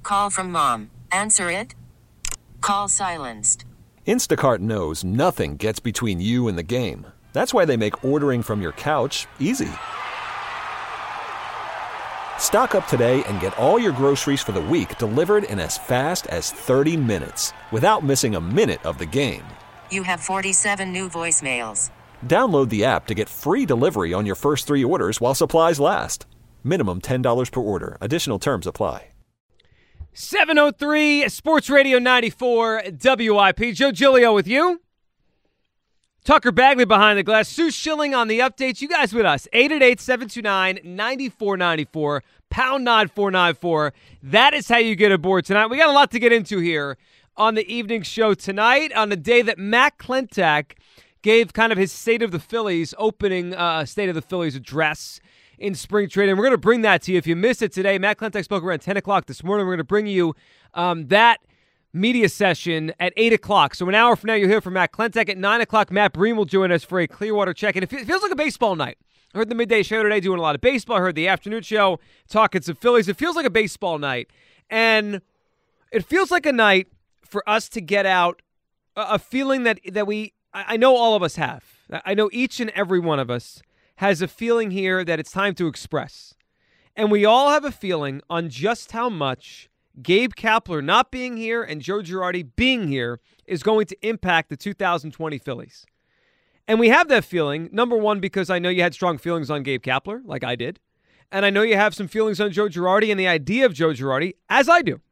Call from mom. Answer it. Call silenced. Instacart knows nothing gets between you and the game. That's why they make ordering from your couch easy. Stock up today and get all your groceries for the week delivered in as fast as 30 minutes without missing a minute of the game. You have 47 new voicemails. Download the app to get free delivery on your first 3 orders while supplies last. Minimum $10 per order. Additional terms apply. 7:03 Sports Radio 94 WIP. Joe Giglio with you. Tucker Bagley behind the glass. Sue Schilling on the updates. You guys with us. 888-729-9494. Pound 9494. That is how you get aboard tonight. We got a lot to get into here on the evening show tonight on the day that Matt Klentak gave kind of his State of the Phillies opening State of the Phillies address in spring training. We're going to bring that to you. If you missed it today, Matt Klentak spoke around 10 o'clock this morning. We're going to bring you that media session at 8 o'clock. So an hour from now, you'll hear from Matt Klentak. At 9 o'clock, Matt Breen will join us for a Clearwater check-in. It feels like a baseball night. I heard the midday show today doing a lot of baseball. I heard the afternoon show talking some Phillies. It feels like a baseball night. And it feels like a night for us to get out a feeling that I know all of us have. I know each and every one of us has a feeling here that it's time to express. And we all have a feeling on just how much Gabe Kapler not being here and Joe Girardi being here is going to impact the 2020 Phillies. And we have that feeling, number one, because I know you had strong feelings on Gabe Kapler, like I did. And I know you have some feelings on Joe Girardi and the idea of Joe Girardi, as I do.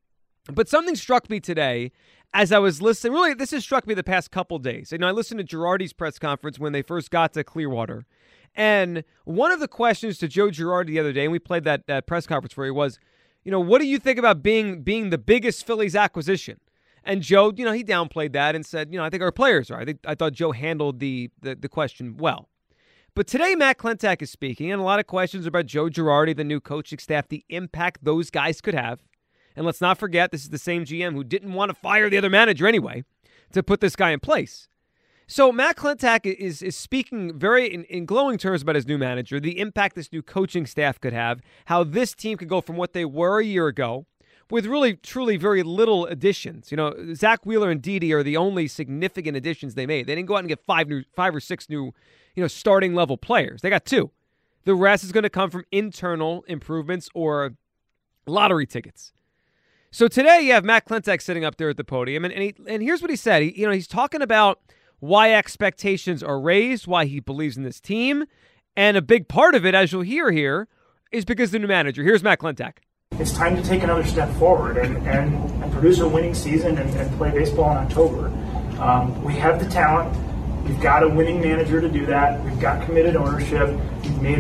But something struck me today as I was listening. Really, this has struck me the past couple days. I listened to Girardi's press conference when they first got to Clearwater. And one of the questions to Joe Girardi the other day, and we played that press conference for you, was, what do you think about being the biggest Phillies acquisition? And Joe, he downplayed that and said, I think our players are. I thought Joe handled the question well. But today, Matt Klentak is speaking, and a lot of questions about Joe Girardi, the new coaching staff, the impact those guys could have. And let's not forget, this is the same GM who didn't want to fire the other manager anyway to put this guy in place. So Matt Klentak is speaking very in glowing terms about his new manager, the impact this new coaching staff could have, how this team could go from what they were a year ago with really, truly very little additions. Zach Wheeler and Didi are the only significant additions they made. They didn't go out and get five or six new, starting level players. They got 2. The rest is going to come from internal improvements or lottery tickets. So today you have Matt Klentak sitting up there at the podium, and here's what he said. He's talking about why expectations are raised, why he believes in this team, and a big part of it, as you'll hear here, is because of the new manager. Here's Matt Klentak. It's time to take another step forward and produce a winning season and play baseball in October. We have the talent. We've got a winning manager to do that. We've got committed ownership. We've made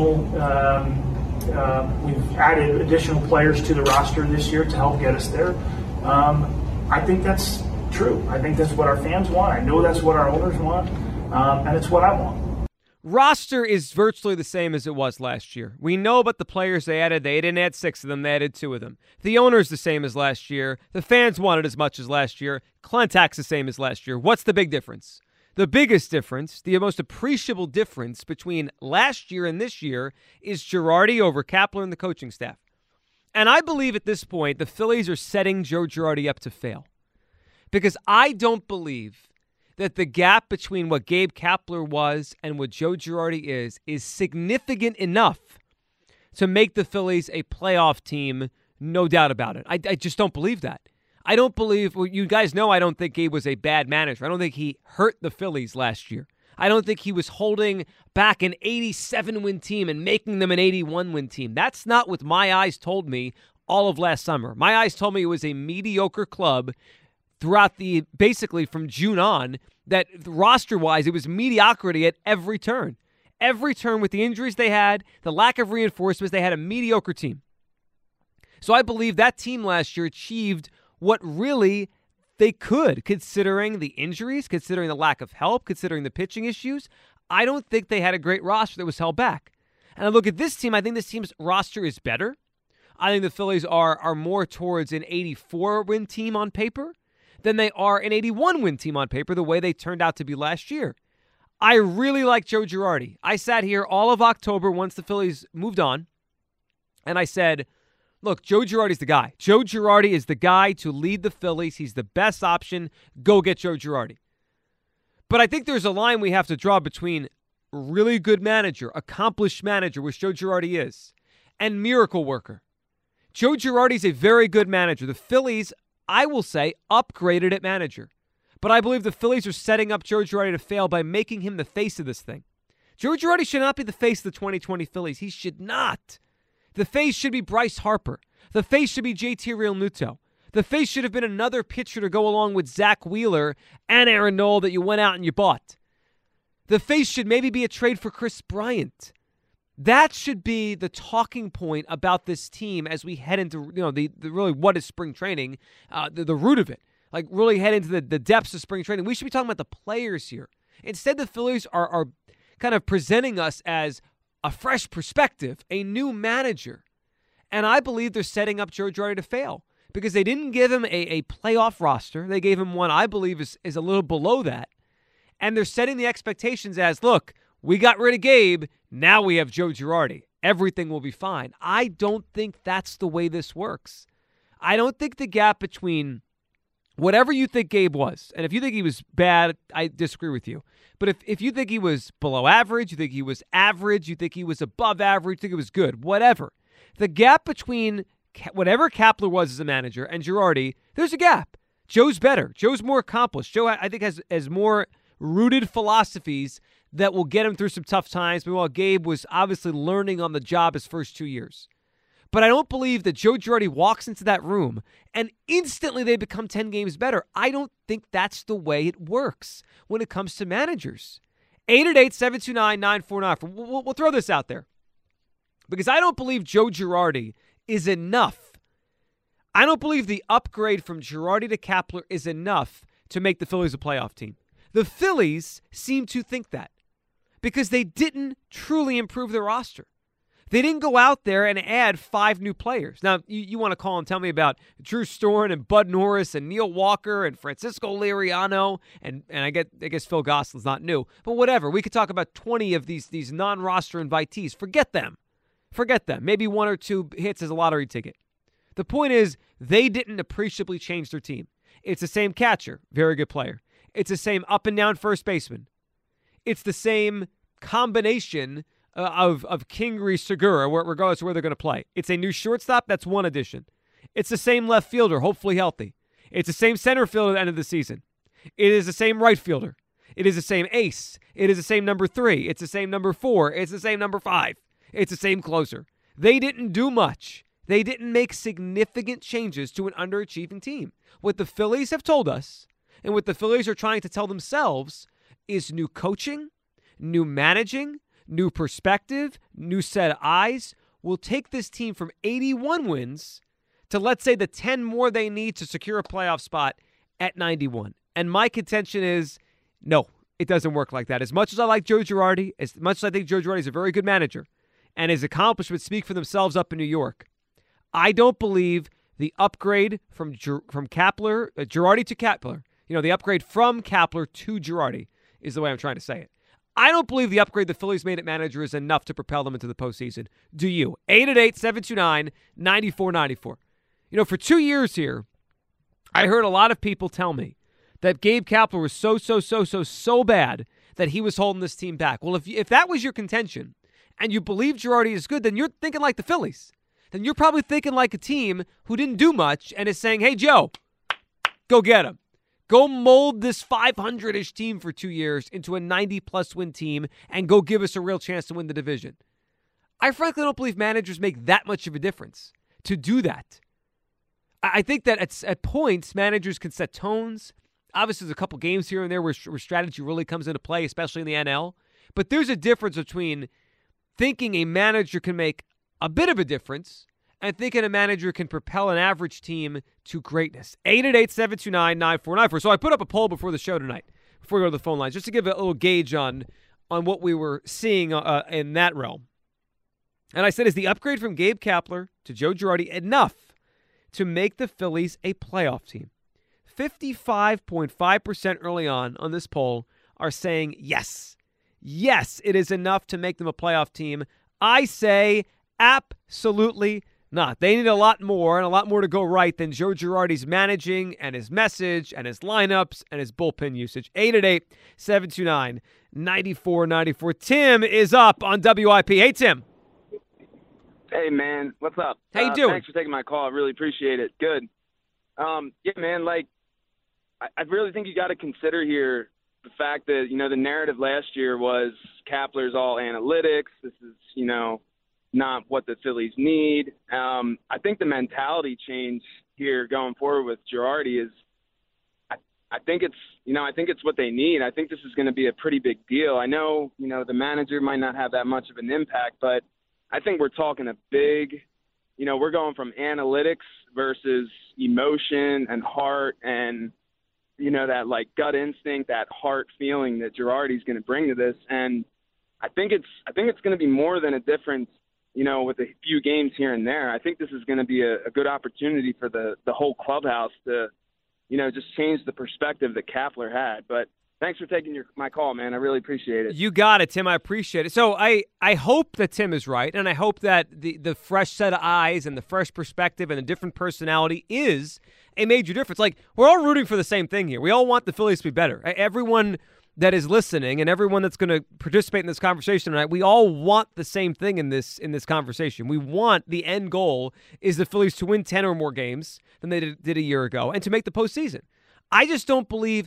we've added additional players to the roster this year to help get us there. I think that's true. I think that's what our fans want. I know that's what our owners want, and it's what I want. Roster is virtually the same as it was last year. We know about the players they added. They didn't add 6 of them. They added 2 of them. The owner's the same as last year. The fans wanted as much as last year. Klentak's the same as last year. What's the big difference? The biggest difference, the most appreciable difference between last year and this year is Girardi over Kapler and the coaching staff. And I believe at this point the Phillies are setting Joe Girardi up to fail. Because I don't believe that the gap between what Gabe Kapler was and what Joe Girardi is significant enough to make the Phillies a playoff team, no doubt about it. I just don't believe that. I don't believe, you guys know I don't think Gabe was a bad manager. I don't think he hurt the Phillies last year. I don't think he was holding back an 87-win team and making them an 81-win team. That's not what my eyes told me all of last summer. My eyes told me it was a mediocre club throughout basically from June on, that roster-wise, it was mediocrity at every turn. Every turn with the injuries they had, the lack of reinforcements, they had a mediocre team. So I believe that team last year achieved what really they could, considering the injuries, considering the lack of help, considering the pitching issues. I don't think they had a great roster that was held back. And I look at this team, I think this team's roster is better. I think the Phillies are more towards an 84-win team on paper than they are an 81-win team on paper, the way they turned out to be last year. I really like Joe Girardi. I sat here all of October once the Phillies moved on, and I said, Look, Joe Girardi's the guy. Joe Girardi is the guy to lead the Phillies. He's the best option. Go get Joe Girardi. But I think there's a line we have to draw between really good manager, accomplished manager, which Joe Girardi is, and miracle worker. Joe Girardi's a very good manager. The Phillies, I will say, upgraded at manager. But I believe the Phillies are setting up Joe Girardi to fail by making him the face of this thing. Joe Girardi should not be the face of the 2020 Phillies. He should not. The face should be Bryce Harper. The face should be JT Realmuto. The face should have been another pitcher to go along with Zach Wheeler and Aaron Nola that you went out and you bought. The face should maybe be a trade for Chris Bryant. That should be the talking point about this team as we head into the really what is spring training, the root of it. Like really head into the depths of spring training. We should be talking about the players here. Instead, the Phillies are kind of presenting us as a fresh perspective, a new manager. And I believe they're setting up Joe Girardi to fail because they didn't give him a playoff roster. They gave him one I believe is a little below that. And they're setting the expectations as, look, we got rid of Gabe. Now we have Joe Girardi. Everything will be fine. I don't think that's the way this works. I don't think the gap between whatever you think Gabe was, and if you think he was bad, I disagree with you. But if you think he was below average, you think he was average, you think he was above average, you think he was good, whatever. The gap between whatever Kapler was as a manager and Girardi, there's a gap. Joe's better. Joe's more accomplished. Joe, I think, has more rooted philosophies that will get him through some tough times. Meanwhile, Gabe was obviously learning on the job his first 2 years. But I don't believe that Joe Girardi walks into that room and instantly they become 10 games better. I don't think that's the way it works when it comes to managers. 888-729-9494. We'll throw this out there. Because I don't believe Joe Girardi is enough. I don't believe the upgrade from Girardi to Kapler is enough to make the Phillies a playoff team. The Phillies seem to think that because they didn't truly improve their roster. They didn't go out there and add 5 new players. Now, you want to call and tell me about Drew Storen and Bud Norris and Neil Walker and Francisco Liriano, and I guess Phil Gosselin's not new, but whatever. We could talk about 20 of these non-roster invitees. Forget them. Maybe 1 or 2 hits as a lottery ticket. The point is, they didn't appreciably change their team. It's the same catcher, very good player. It's the same up and down first baseman. It's the same combination of Kingery, Segura, regardless of where they're going to play. It's a new shortstop. That's one addition. It's the same left fielder, hopefully healthy. It's the same center fielder at the end of the season. It is the same right fielder. It is the same ace. It is the same number 3. It's the same number 4. It's the same number 5. It's the same closer. They didn't do much. They didn't make significant changes to an underachieving team. What the Phillies have told us, and what the Phillies are trying to tell themselves, is new coaching, new managing, new perspective, new set of eyes will take this team from 81 wins to, let's say, the 10 more they need to secure a playoff spot at 91. And my contention is, no, it doesn't work like that. As much as I like Joe Girardi, as much as I think Joe Girardi is a very good manager, and his accomplishments speak for themselves up in New York, I don't believe the upgrade from Kapler, Girardi to Kapler, the upgrade from Kapler to Girardi is the way I'm trying to say it. I don't believe the upgrade the Phillies made at manager is enough to propel them into the postseason. Do you? 888-729-9494. For 2 years here, I heard a lot of people tell me that Gabe Kapler was so bad that he was holding this team back. Well, if that was your contention and you believe Girardi is good, then you're thinking like the Phillies. Then you're probably thinking like a team who didn't do much and is saying, hey, Joe, go get him. Go mold this 500-ish team for 2 years into a 90-plus win team and go give us a real chance to win the division. I frankly don't believe managers make that much of a difference to do that. I think that at points, managers can set tones. Obviously, there's a couple games here and there where strategy really comes into play, especially in the NL. But there's a difference between thinking a manager can make a bit of a difference and thinking a manager can propel an average team to greatness. 888-729-9494. So I put up a poll before the show tonight, before we go to the phone lines, just to give a little gauge on what we were seeing in that realm. And I said, is the upgrade from Gabe Kapler to Joe Girardi enough to make the Phillies a playoff team? 55.5% early on this poll are saying yes. Yes, it is enough to make them a playoff team. I say absolutely Nah, they need a lot more and a lot more to go right than Joe Girardi's managing and his message and his lineups and his bullpen usage. 888-729-9494. Tim is up on WIP. Hey, Tim. Hey, man. What's up? How you doing? Thanks for taking my call. I really appreciate it. Good. Yeah, man, I really think you got to consider here the fact that, the narrative last year was Kapler's all analytics. This is, not what the Phillies need. I think the mentality change here going forward with Girardi is, I think it's what they need. I think this is going to be a pretty big deal. I know, the manager might not have that much of an impact, but I think we're talking a big, we're going from analytics versus emotion and heart and, that gut instinct, that heart feeling that Girardi's going to bring to this. And I think it's going to be more than a difference, with a few games here and there. I think this is going to be a good opportunity for the whole clubhouse to, just change the perspective that Kapler had. But thanks for taking my call, man. I really appreciate it. You got it, Tim. I appreciate it. So I hope that Tim is right, and I hope that the fresh set of eyes and the fresh perspective and a different personality is a major difference. Like, we're all rooting for the same thing here. We all want the Phillies to be better. Everyone that is listening and everyone that's going to participate in this conversation tonight, we all want the same thing in this conversation. We want the end goal is the Phillies to win 10 or more games than they did a year ago and to make the postseason. I just don't believe,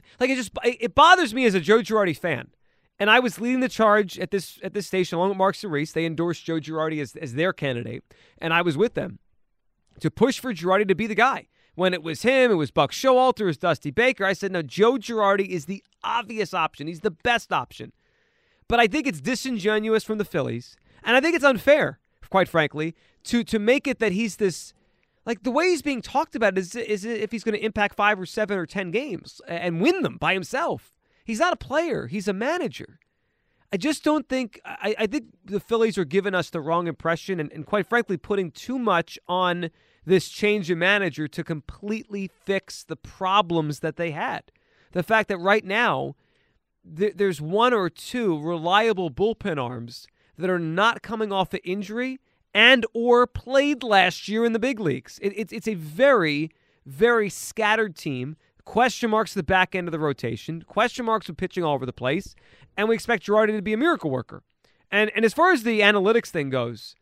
it bothers me as a Joe Girardi fan. And I was leading the charge at this station along with Mark Cerise. They endorsed Joe Girardi as their candidate, and I was with them to push for Girardi to be the guy. When it was him, it was Buck Showalter, it was Dusty Baker. I said, no, Joe Girardi is the obvious option. He's the best option. But I think it's disingenuous from the Phillies, and I think it's unfair, quite frankly, to make it that he's this, the way he's being talked about is if he's going to impact 5 or 7 or 10 games and win them by himself. He's not a player. He's a manager. I just don't think – I think the Phillies are giving us the wrong impression and quite frankly, putting too much on this change in manager to completely fix the problems that they had. The fact that right now there's 1 or 2 reliable bullpen arms that are not coming off the injury and or played last year in the big leagues. It's a very, very scattered team. Question marks at the back end of the rotation. Question marks with pitching all over the place. And we expect Girardi to be a miracle worker. And as far as the analytics thing goes,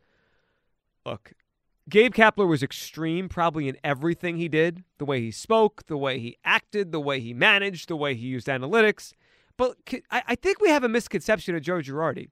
look, Gabe Kapler was extreme probably in everything he did. The way he spoke, the way he acted, the way he managed, the way he used analytics. But I think we have a misconception of Joe Girardi.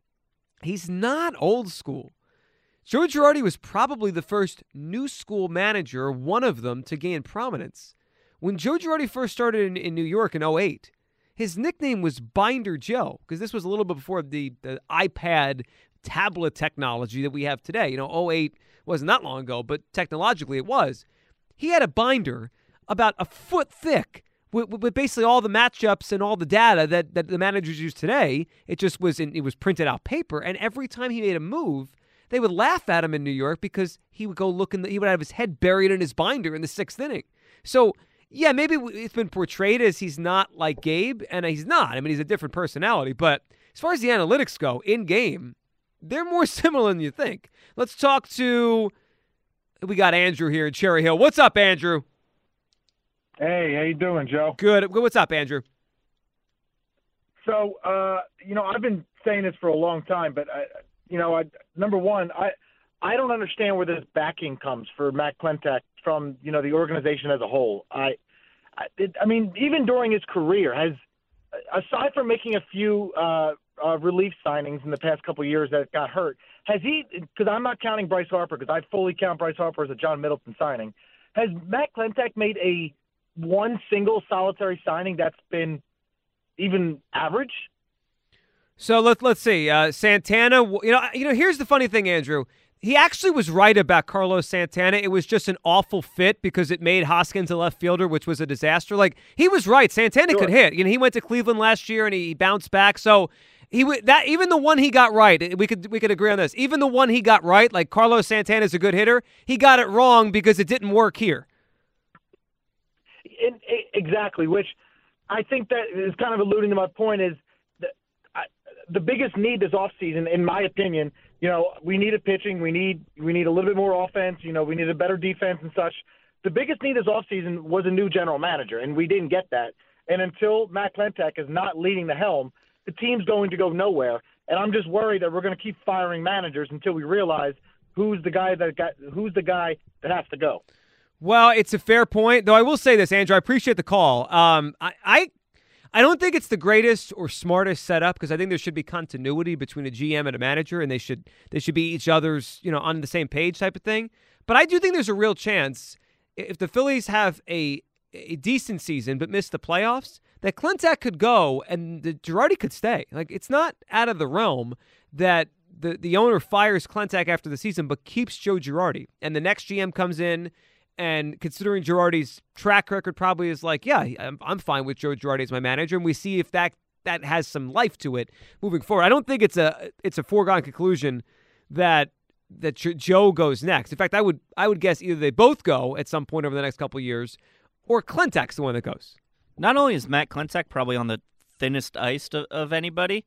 He's not old school. Joe Girardi was probably the first new school manager, one of them, to gain prominence. When Joe Girardi first started in New York in 2008, his nickname was Binder Joe, because this was a little bit before the iPad tablet technology that we have today. 2008 wasn't that long ago, but technologically it was. He had a binder about a foot thick with basically all the matchups and all the data that the managers use today. It was printed out paper, and every time he made a move, they would laugh at him in New York because he would go look he would have his head buried in his binder in the 6th inning. So, yeah, maybe it's been portrayed as he's not like Gabe, and he's not. I mean, he's a different personality. But as far as the analytics go, in-game, they're more similar than you think. Let's talk to – we got Andrew here in Cherry Hill. What's up, Andrew? Hey, how you doing, Joe? Good. What's up, Andrew? So, I've been saying this for a long time, but, number one, I don't understand where this backing comes for Matt Klentak from, the organization as a whole. I mean, even during his career, aside from making a few relief signings in the past couple of years that got hurt, has he – because I'm not counting Bryce Harper because I fully count Bryce Harper as a John Middleton signing. Has Matt Klentak made one single solitary signing that's been even average? So let's see. Santana, here's the funny thing, Andrew. He actually was right about Carlos Santana. It was just an awful fit because it made Hoskins a left fielder, which was a disaster. He was right. Santana could hit. He went to Cleveland last year and he bounced back. So even the one he got right, we could agree on this. Even the one he got right, like Carlos Santana is a good hitter, he got it wrong because it didn't work here. Exactly, which I think that is kind of alluding to my point is the biggest need this offseason, in my opinion, we needed pitching. We need a little bit more offense. We need a better defense and such. The biggest need this offseason was a new general manager, and we didn't get that. And until Matt Klentak is not leading the helm, the team's going to go nowhere. And I'm just worried that we're going to keep firing managers until we realize who's the guy that has to go. Well, it's a fair point, though. I will say this, Andrew. I appreciate the call. I don't think it's the greatest or smartest setup because I think there should be continuity between a GM and a manager, and they should be each other's on the same page type of thing. But I do think there's a real chance if the Phillies have a decent season but miss the playoffs, that Klentak could go and the Girardi could stay. Like, it's not out of the realm that the owner fires Klentak after the season but keeps Joe Girardi, and the next GM comes in. And considering Girardi's track record probably is like, yeah, I'm fine with Joe Girardi as my manager, and we see if that has some life to it moving forward. I don't think it's a foregone conclusion that Joe goes next. In fact, I would guess either they both go at some point over the next couple of years, or Klentak's the one that goes. Not only is Matt Klentak probably on the thinnest ice of anybody,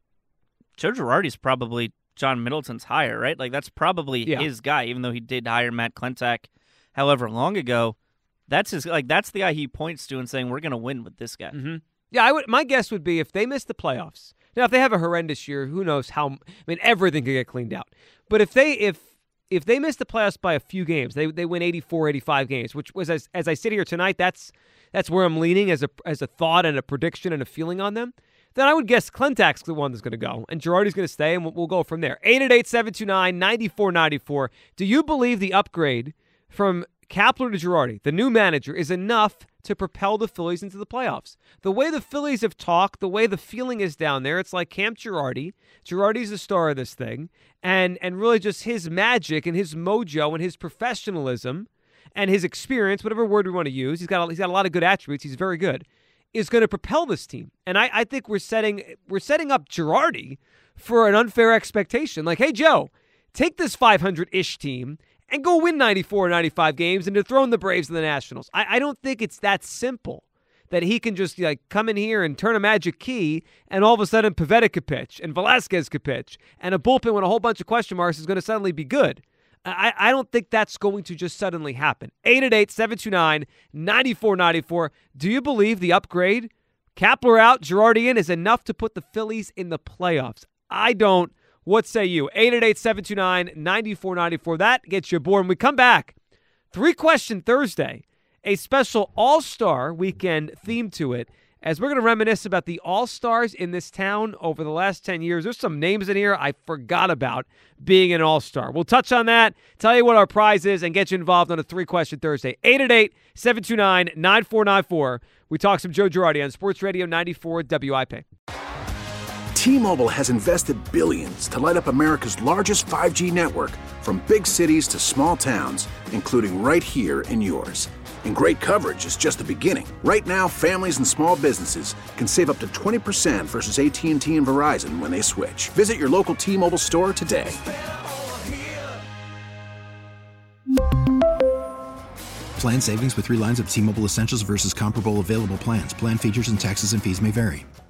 Joe Girardi's probably John Middleton's hire, right? Like, that's probably his guy, even though he did hire Matt Klentak however long ago. That's that's the guy he points to and saying, we're going to win with this guy. Mm-hmm. Yeah, my guess would be if they miss the playoffs. Now, if they have a horrendous year, who knows how? I mean, everything could get cleaned out. But if they miss the playoffs by a few games, they win 84, 85 games, which was as I sit here tonight, that's where I'm leaning as a thought and a prediction and a feeling on them. Then I would guess Klentak's the one that's going to go, and Girardi's going to stay, and we'll go from there. 888-729-9494. Do you believe the upgrade from Kapler to Girardi, the new manager, is enough to propel the Phillies into the playoffs? The way the Phillies have talked, the way the feeling is down there, it's like Camp Girardi. Girardi's the star of this thing, and really just his magic and his mojo and his professionalism and his experience, whatever word we want to use, he's got a lot of good attributes, he's very good, is going to propel this team. And I think we're setting up Girardi for an unfair expectation. Like, hey, Joe, take this 500-ish team and go win 94 or 95 games and dethrone the Braves and the Nationals. I don't think it's that simple that he can just come in here and turn a magic key and all of a sudden Pivetta could pitch and Velasquez could pitch and a bullpen with a whole bunch of question marks is going to suddenly be good. I don't think that's going to just suddenly happen. 888-729-9494. Do you believe the upgrade, Kapler out, Girardi in, is enough to put the Phillies in the playoffs? I don't. What say you? 888-729-9494. That gets you aboard. When we come back, 3-Question Thursday, a special All-Star Weekend theme to it, as we're going to reminisce about the All-Stars in this town over the last 10 years. There's some names in here I forgot about being an All-Star. We'll touch on that, tell you what our prize is, and get you involved on a 3-Question Thursday. 888-729-9494. We talk some Joe Girardi on Sports Radio 94 WIP. T-Mobile has invested billions to light up America's largest 5G network, from big cities to small towns, including right here in yours. And great coverage is just the beginning. Right now, families and small businesses can save up to 20% versus AT&T and Verizon when they switch. Visit your local T-Mobile store today. Plan savings with 3 lines of T-Mobile Essentials versus comparable available plans. Plan features and taxes and fees may vary.